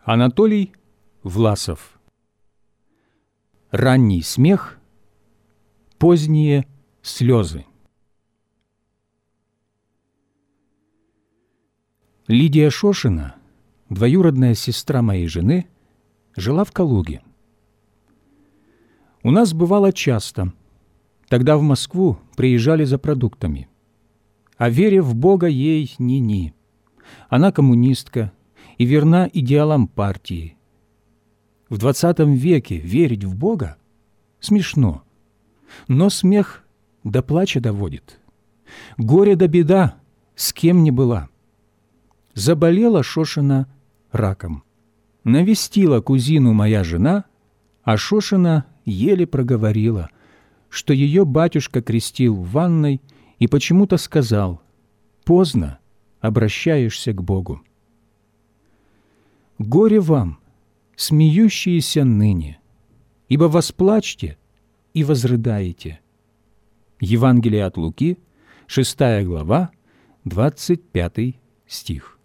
Анатолий Власов. Ранний смех, поздние слезы. Лидия Шошина, двоюродная сестра моей жены, жила в Калуге. У нас бывало часто. Тогда в Москву приезжали за продуктами. О вере в Бога ей ни-ни. Она коммунистка и верна идеалам партии. В 20 веке верить в Бога смешно, но смех до плача доводит. Горе да беда, с кем не была. Заболела Шошина раком. Навестила кузину моя жена, а Шошина еле проговорила, что ее батюшка крестил в ванной и почему-то сказал: «Поздно обращаешься к Богу». Горе вам, смеющиеся ныне, ибо восплачьте и возрыдаете. Евангелие от Луки, 6 глава, 25 стих.